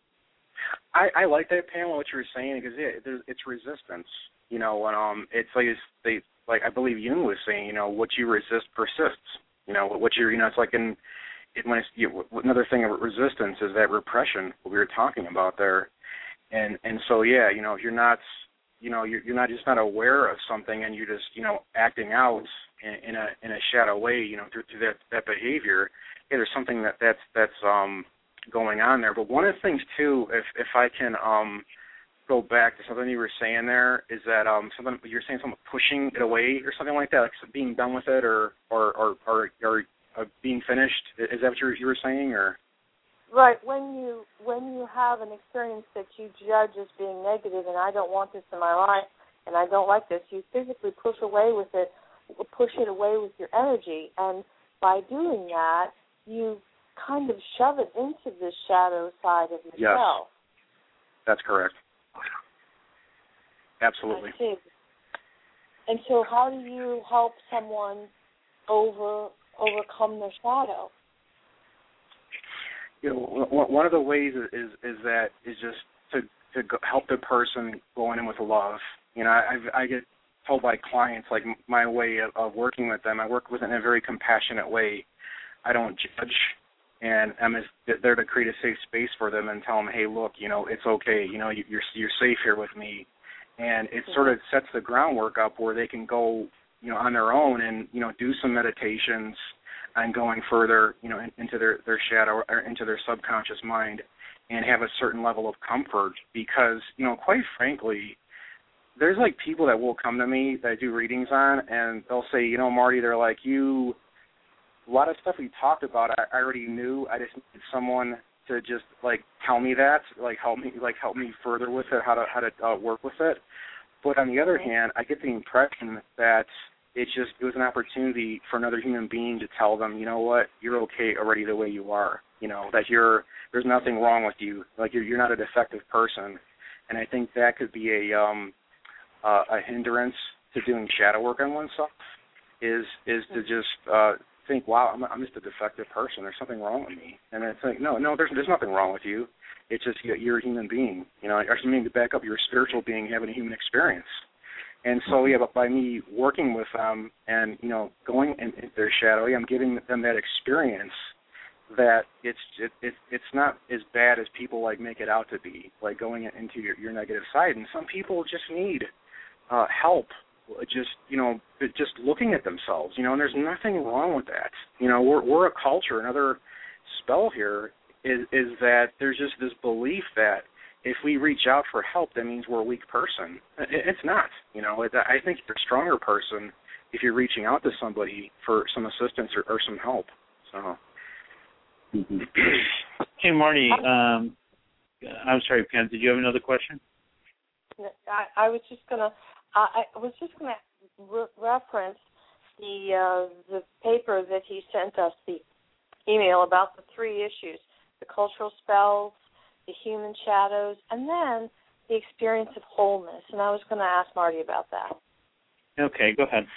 I, I like that, Pamela, what you were saying, because yeah, there's, it's resistance. You know, when um, it's like it's, they like I believe Jung was saying, you know, what you resist persists. You know, what you're, you know, it's like in, it, when it's, you, another thing of resistance is that repression, what we were talking about there. And and so yeah, you know, if you're not, you know, you're, you're not just not aware of something, and you're just, you know, acting out in, in a in a shadow way, you know, through, through that that behavior. Yeah, there's something that that's that's um going on there. But one of the things too, if if I can um go back to something you were saying there, is that um something you're saying something pushing it away or something like that, like being done with it or or or or, or uh, being finished. Is that what you were, you were saying, or? Right. When you when you have an experience that you judge as being negative, and I don't want this in my life, and I don't like this, you physically push away with it, push it away with your energy, and by doing that, you kind of shove it into the shadow side of yourself. Yes, that's correct. Absolutely. I see. And so, how do you help someone over overcome their shadow? You know, one of the ways is is that is just to to help the person going in with love. You know, I I get told by clients, like, my way of, of working with them, I work with them in a very compassionate way. I don't judge, and I'm just there to create a safe space for them and tell them, hey, look, you know, it's okay. You know, you're you're safe here with me, and it sort of sets the groundwork up where they can go, you know, on their own and, you know, do some meditations and going further, you know, in, into their, their shadow or into their subconscious mind and have a certain level of comfort because, you know, quite frankly, there's like people that will come to me that I do readings on and they'll say, you know, Marty, they're like, you, a lot of stuff we talked about, I, I already knew. I just needed someone to just like tell me that, like help me, like help me further with it, how to, how to uh, work with it. But on the other hand, I get the impression that It's just, it was an opportunity for another human being to tell them, you know what, you're okay already the way you are, you know, that you're, there's nothing wrong with you, like you're, you're not a defective person. And I think that could be a, um, uh, a hindrance to doing shadow work on oneself is, is to just uh, think, wow, I'm, I'm just a defective person, there's something wrong with me. And I think, no, no, there's, there's nothing wrong with you. It's just, you're a human being, you know, actually meaning to back up, you're a spiritual being having a human experience. And so, yeah, but by me working with them and, you know, going in, in their shadow, yeah, I'm giving them that experience that it's it, it, it's not as bad as people, like, make it out to be, like going into your, your negative side. And some people just need uh, help, just, you know, just looking at themselves, you know, and there's nothing wrong with that. You know, we're, we're a culture. Another spell here is, is that there's just this belief that if we reach out for help, that means we're a weak person. It's not. You know, I think you're a stronger person if you're reaching out to somebody for some assistance or, or some help. So. Hey, Marty, um, I'm sorry, Pam, did you have another question? I, I was just gonna, I, I was just gonna re- reference the uh, the paper that he sent us, the email about the three issues: the cultural spells, the human shadows, and then the experience of wholeness. And I was going to ask Marty about that. Okay, go ahead.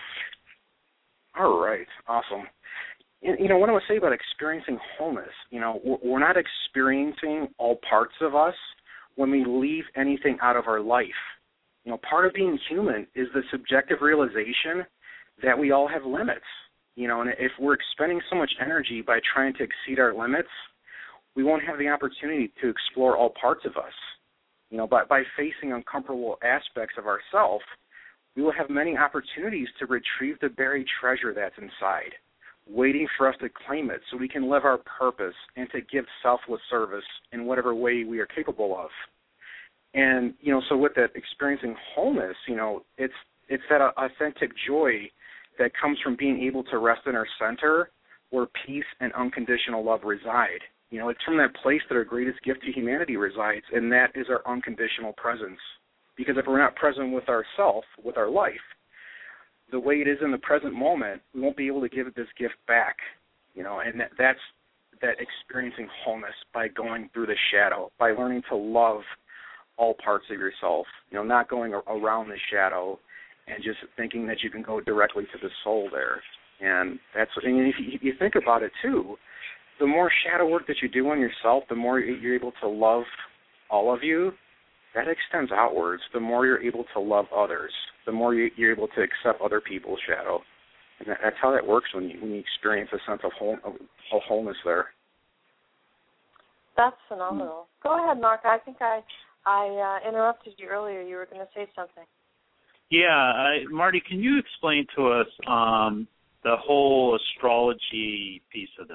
All right, awesome. You know, what I would say about experiencing wholeness, you know, we're not experiencing all parts of us when we leave anything out of our life. You know, part of being human is the subjective realization that we all have limits. You know, and if we're expending so much energy by trying to exceed our limits, we won't have the opportunity to explore all parts of us. You know, by, by facing uncomfortable aspects of ourself, we will have many opportunities to retrieve the buried treasure that's inside, waiting for us to claim it so we can live our purpose and to give selfless service in whatever way we are capable of. And, you know, so with that experiencing wholeness, you know, it's it's that authentic joy that comes from being able to rest in our center where peace and unconditional love reside. You know, it's from that place that our greatest gift to humanity resides, and that is our unconditional presence. Because if we're not present with ourself, with our life, the way it is in the present moment, we won't be able to give this gift back. You know, and that, that's that experiencing wholeness by going through the shadow, by learning to love all parts of yourself. You know, not going around the shadow and just thinking that you can go directly to the soul there. And that's, and if you, if you think about it too, the more shadow work that you do on yourself, the more you're able to love all of you. That extends outwards. The more you're able to love others, the more you're able to accept other people's shadow. And that's how that works when you, when you experience a sense of, whole, of wholeness there. That's phenomenal. Go ahead, Mark. I think I, I uh, interrupted you earlier. You were going to say something. Yeah, I, Marty, can you explain to us um, the whole astrology piece of this?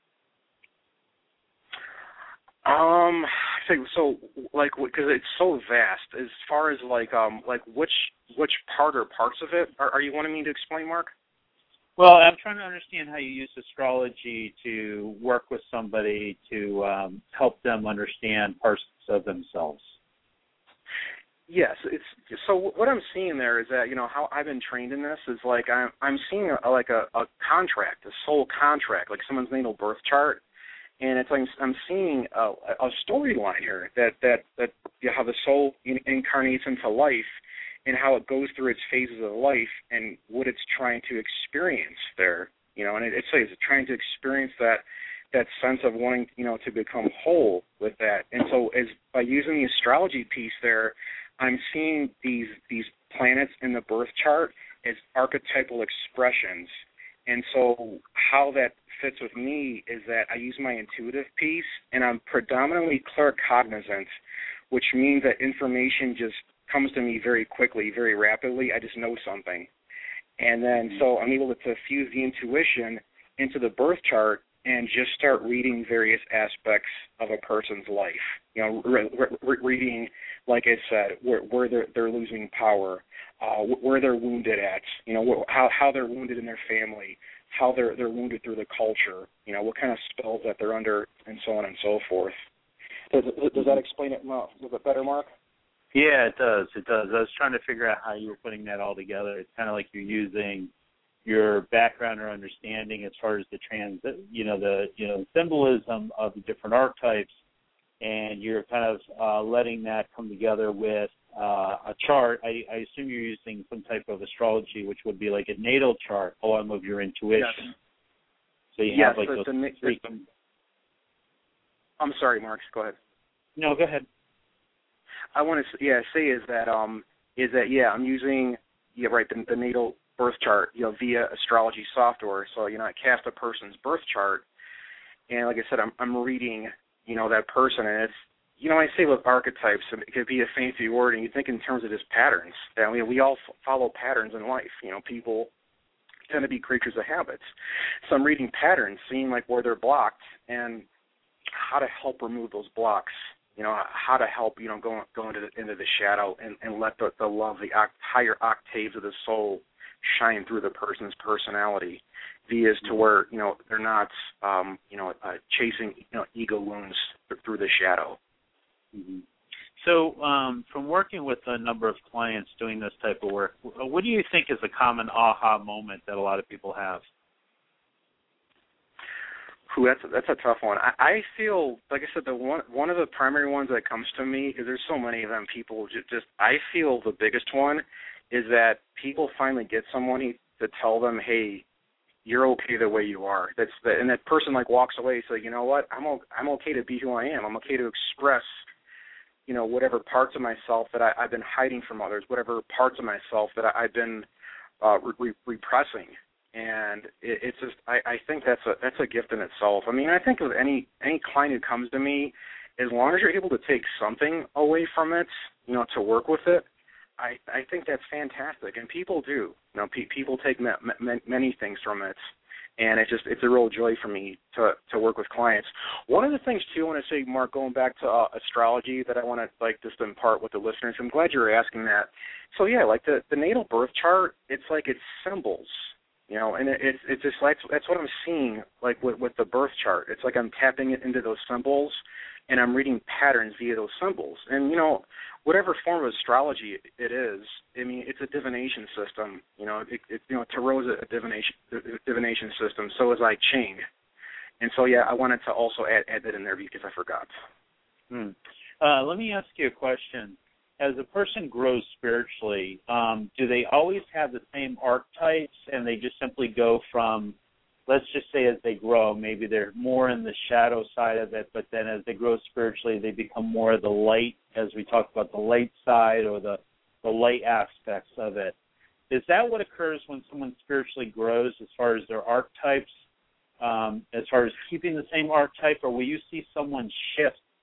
Um, so, so like, because it's so vast. As far as like, um, like which which part or parts of it are, are you wanting me to explain, Mark? Well, I'm trying to understand how you use astrology to work with somebody to um, help them understand parts of themselves. Yes, it's so. What I'm seeing there is that, you know, how I've been trained in this is like I'm I'm seeing a, like a, a contract, a soul contract, like someone's natal birth chart. And it's like I'm seeing a, a storyline here that that that you know, how the soul in, incarnates into life, and how it goes through its phases of life, and what it's trying to experience there. You know, and it, it's like it's trying to experience that that sense of wanting, you know, to become whole with that. And so, as by using the astrology piece there, I'm seeing these these planets in the birth chart as archetypal expressions. And so how that fits with me is that I use my intuitive piece, and I'm predominantly claircognizant, which means that information just comes to me very quickly, very rapidly. I just know something. And then so I'm able to fuse the intuition into the birth chart and just start reading various aspects of a person's life. You know, re- re- reading, like I said, where, where they're, they're losing power, uh, where they're wounded at, you know, how how they're wounded in their family, how they're they're wounded through the culture, you know, what kind of spells that they're under, and so on and so forth. Does, does that explain it a little bit better, Mark? Yeah, it does. It does. I was trying to figure out how you were putting that all together. It's kind of like you're using your background or understanding as far as the trans, you know, the you know symbolism of the different archetypes, and you're kind of uh, letting that come together with uh, a chart. I, I assume you're using some type of astrology, which would be like a natal chart, along with your intuition. Yes. So you yes, have like the, those the, three. The, I'm sorry, Mark. Go ahead. No, go ahead. I want to yeah say is that um is that yeah I'm using yeah right the, the natal birth chart, you know, via astrology software. So, you know, I cast a person's birth chart, and like I said, I'm I'm reading, you know, that person, and it's, you know, I say with archetypes, it could be a fancy word, and you think in terms of just patterns. That we we all f- follow patterns in life. You know, people tend to be creatures of habits. So I'm reading patterns, seeing like where they're blocked, and how to help remove those blocks. You know, how to help, you know, go go into the, into the shadow and, and let the, the love, the oct- higher octaves of the soul shine through the person's personality, via to where, you know, they're not, um, you know, uh, chasing, you know, ego wounds through the shadow. Mm-hmm. So um, from working with a number of clients doing this type of work, what do you think is a common aha moment that a lot of people have? Ooh, that's a, that's a tough one. I, I feel, like I said, the one one of the primary ones that comes to me, because there's so many of them, people just, just, I feel the biggest one is that people finally get someone to tell them, hey, you're okay the way you are. That's the, and that person like walks away, so you know what, I'm o- I'm okay to be who I am. I'm okay to express, you know, whatever parts of myself that I, I've been hiding from others, whatever parts of myself that I, I've been uh, re- repressing. And it, it's just, I, I think that's a that's a gift in itself. I mean, I think of any any client who comes to me, as long as you're able to take something away from it, you know, to work with it, I, I think that's fantastic. And people do, you know, pe- people take ma- ma- many things from it, and it's just it's a real joy for me to to work with clients. One of the things too, I want to say, Mark, going back to uh, astrology, that I want to like just impart with the listeners. I'm glad you were asking that. So yeah, like the the natal birth chart, it's like it's symbols. You know, and it, it's it's just like that's what I'm seeing, like with, with the birth chart. It's like I'm tapping it into those symbols, and I'm reading patterns via those symbols. And you know, whatever form of astrology it is, I mean, it's a divination system. You know, it, it, you know, Tarot is a divination divination system. So is I Ching. And so yeah, I wanted to also add add that in there because I forgot. Hmm. Uh, let me ask you a question. As a person grows spiritually, um, do they always have the same archetypes, and they just simply go from, let's just say as they grow, maybe they're more in the shadow side of it, but then as they grow spiritually, they become more of the light, as we talked about the light side or the, the light aspects of it. Is that what occurs when someone spiritually grows as far as their archetypes, um, as far as keeping the same archetype, or will you see someone shift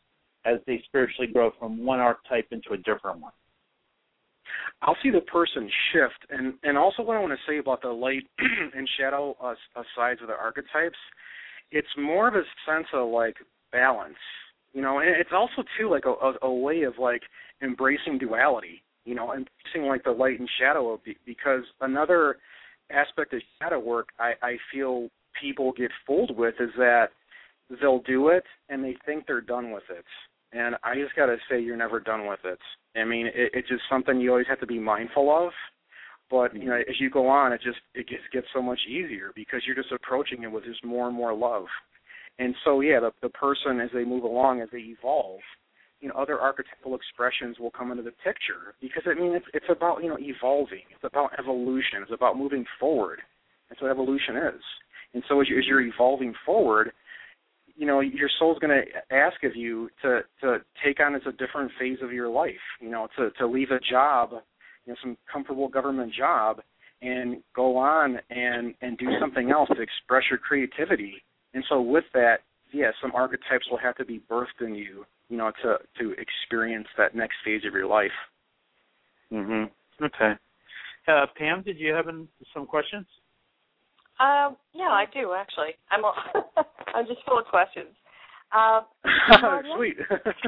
as they spiritually grow from one archetype into a different one? I'll see the person shift, and, and also what I want to say about the light and shadow uh, uh, sides of the archetypes, it's more of a sense of, like, balance, you know, and it's also, too, like a, a, a way of, like, embracing duality, you know, embracing, like, the light and shadow, of the, because another aspect of shadow work I, I feel people get fooled with is that they'll do it and they think they're done with it. And I just got to say, you're never done with it. I mean, it, it's just something you always have to be mindful of. But, you know, as you go on, it just it just gets so much easier because you're just approaching it with just more and more love. And so, yeah, the, the person, as they move along, as they evolve, you know, other archetypal expressions will come into the picture because, I mean, it's, it's about, you know, evolving. It's about evolution. It's about moving forward. That's what evolution is. And so as, you, as you're evolving forward, you know, your soul's going to ask of you to, to take on as a different phase of your life, you know, to, to leave a job, you know, some comfortable government job and go on and, and do something else to express your creativity. And so with that, yeah, some archetypes will have to be birthed in you, you know, to, to experience that next phase of your life. Mm-hmm. Okay. Uh, Pam, did you have an, some questions? Um, yeah, I do actually. I'm all, I'm just full of questions. Uh, Sweet.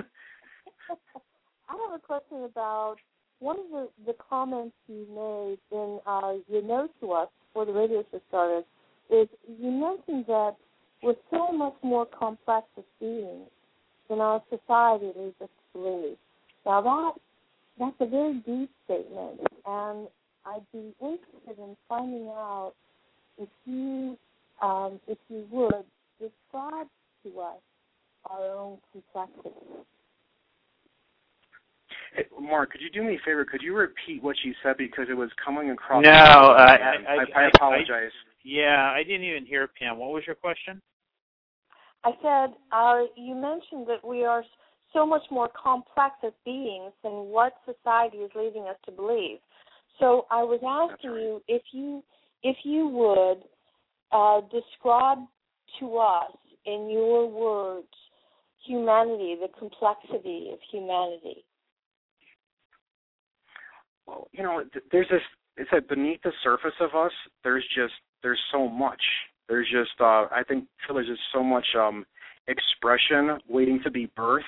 I have a question about one of the, the comments you made in uh, your note to us before the radio show started. Is you mentioned that we're so much more complex as beings than our society leads us to believe. Now that that's a very deep statement, and I'd be interested in finding out. If you, um, if you would, describe to us our own complexity. Hey, Mark, could you do me a favor? Could you repeat what you said because it was coming across? No, I, I, I, I, I apologize. I, yeah, I didn't even hear Pam. What was your question? I said uh, you mentioned that we are so much more complex as beings than what society is leading us to believe. So I was asking right. you if you. If you would uh, describe to us, in your words, humanity, the complexity of humanity. Well, you know, there's this, it's like beneath the surface of us, there's just, there's so much. There's just, uh, I think, there's just so much um, expression waiting to be birthed.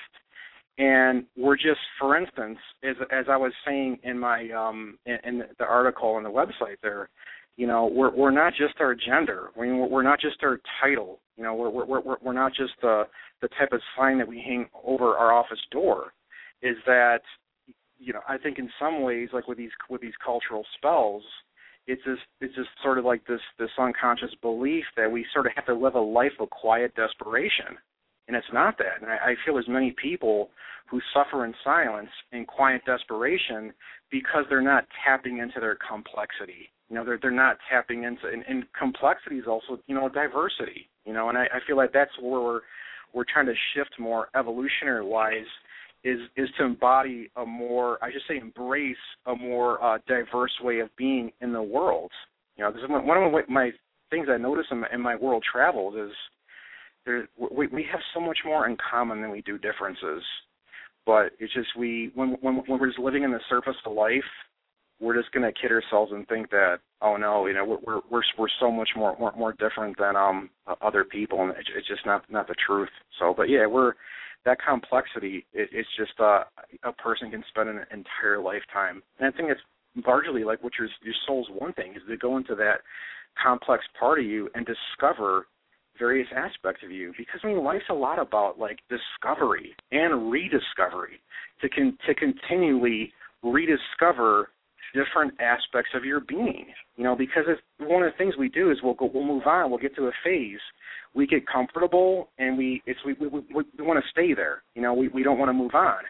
And we're just, for instance, as, as I was saying in my, um, in, in the article on the website there, you know, we're we're not just our gender. I mean, we're not just our title. You know, we're we're we're we're not just the the type of sign that we hang over our office door. Is that, you know, I think in some ways, like with these with these cultural spells, it's just it's just sort of like this this unconscious belief that we sort of have to live a life of quiet desperation, and it's not that. And I, I feel there's many people who suffer in silence in quiet desperation because they're not tapping into their complexity. You know, they're they're not tapping into, and, and complexity is also, you know, diversity. You know, and I, I feel like that's where we're we're trying to shift more evolutionary wise, is is to embody a more, I should say, embrace a more uh, diverse way of being in the world. You know, this is one of my, my things I notice in my, in my world travels is there we we have so much more in common than we do differences. But it's just we when when when we're just living in the surface of life, we're just going to kid ourselves and think that, oh no, you know, we're we're we're so much more more, more different than um other people, and it's, it's just not not the truth. So, but yeah, we're that complexity. It, it's just uh, a person can spend an entire lifetime, and I think it's largely like what your your soul's one thing is to go into that complex part of you and discover various aspects of you, because I mean, life's a lot about like discovery and rediscovery, to con- to continually rediscover different aspects of your being. You know, because it's, one of the things we do is we'll go, we'll move on, we'll get to a phase, we get comfortable, and we it's we we, we, we want to stay there. You know, we we don't want to move on,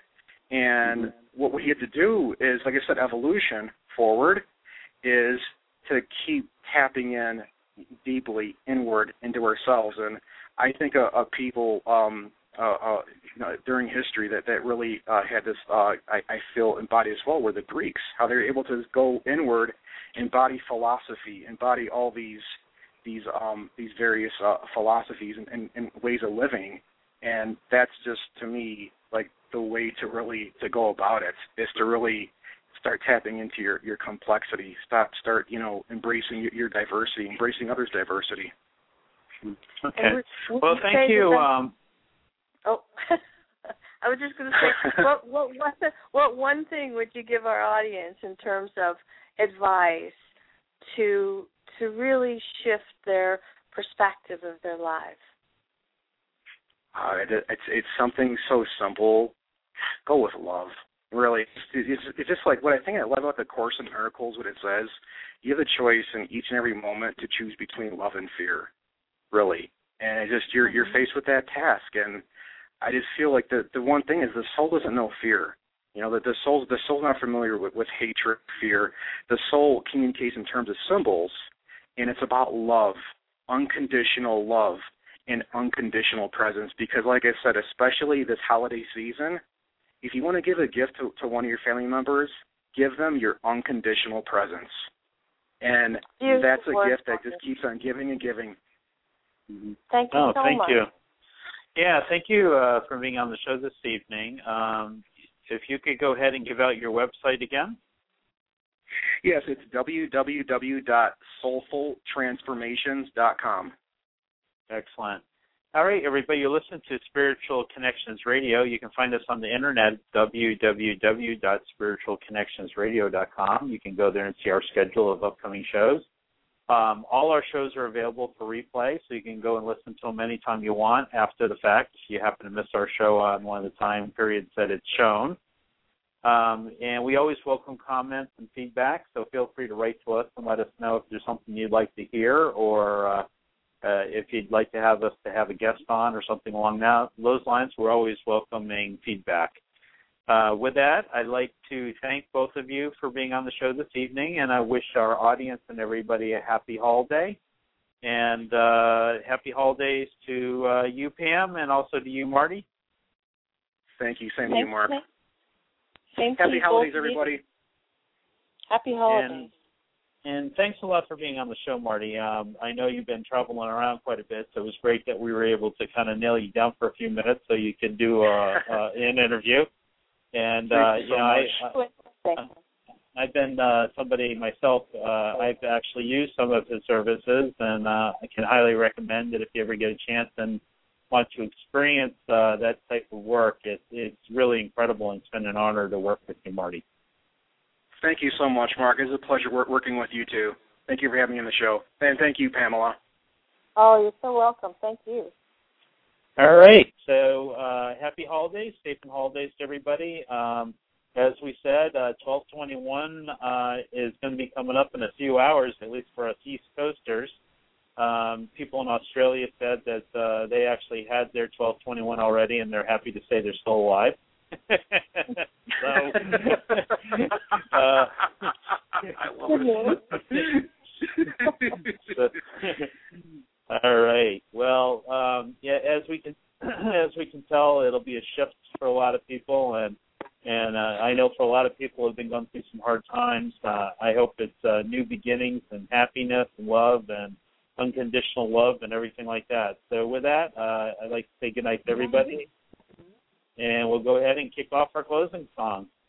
and mm-hmm. what we get to do is, like I said, evolution forward is to keep tapping in deeply inward into ourselves. And I think of, of people um, uh, uh, you know, during history that, that really uh, had this, uh, I, I feel, embodied as well, were the Greeks, how they were able to go inward, embody philosophy, embody all these these um, these various uh, philosophies and, and, and ways of living, And that's just, to me, like the way to really to go about it is to really start tapping into your, your complexity. Stop, start, you know, embracing your, your diversity, embracing others' diversity. Okay. Well, thank you. Um, oh, I was just going to say, what, what, what, what one thing would you give our audience in terms of advice to to really shift their perspective of their lives? Uh, it, it's it's something so simple. Go with love. Really, it's, it's, it's just like what I think I love about the Course in Miracles. What it says, you have a choice in each and every moment to choose between love and fear. Really, and it just you're you're faced with that task, and I just feel like the the one thing is the soul doesn't know fear. You know, that the soul the soul's not familiar with, with hatred, fear. The soul communicates in terms of symbols, and it's about love, unconditional love, and unconditional presence. Because, like I said, especially this holiday season, if you want to give a gift to, to one of your family members, give them your unconditional presence, and Beautiful that's a gift that just keeps on giving and giving. Mm-hmm. Thank you oh, so thank much. you. Yeah, thank you uh, for being on the show this evening. Um, if you could go ahead and give out your website again. Yes, it's w w w dot soulful transformations dot com. Excellent. All right, everybody, you're listening to Spiritual Connections Radio. You can find us on the internet, w w w dot spiritual connections radio dot com. You can go there and see our schedule of upcoming shows. Um, all our shows are available for replay, so you can go and listen to them anytime you want after the fact if you happen to miss our show on one of the time periods that it's shown. Um, and we always welcome comments and feedback, so feel free to write to us and let us know if there's something you'd like to hear, or uh, uh, if you'd like to have us to have a guest on or something along that, those lines. We're always welcoming feedback. Uh, with that, I'd like to thank both of you for being on the show this evening, and I wish our audience and everybody a happy holiday. And uh, happy holidays to uh, you, Pam, and also to you, Marty. Thank you. Same to you, Mark. Same happy holidays, everybody. Happy holidays. And, and thanks a lot for being on the show, Marty. Um, I know you've been traveling around quite a bit, so it was great that we were able to kind of nail you down for a few minutes so you could do uh, uh, an interview. And, uh, you you know, so I, uh, I've been uh, somebody myself, uh, I've actually used some of his services, and uh, I can highly recommend it if you ever get a chance and want to experience uh, that type of work. It, it's really incredible, and it's been an honor to work with you, Marty. Thank you so much, Mark. It's a pleasure work, working with you, too. Thank you for having me on the show. And thank you, Pamela. Oh, you're so welcome. Thank you. All right. So uh, happy holidays, safe and holidays to everybody. Um, as we said, uh, twelve twenty-one uh, is going to be coming up in a few hours, at least for us East Coasters. Um, people in Australia said that uh, they actually had their twelve twenty-one already, and they're happy to say they're still alive. so, uh, I love it. so, all right. Well, um, yeah, as we can as we can tell, it'll be a shift for a lot of people, and and uh, I know for a lot of people who've been going through some hard times. Uh, I hope it's uh, new beginnings and happiness and love and unconditional love and everything like that. So with that, uh, I'd like to say goodnight to everybody, and we'll go ahead and kick off our closing song.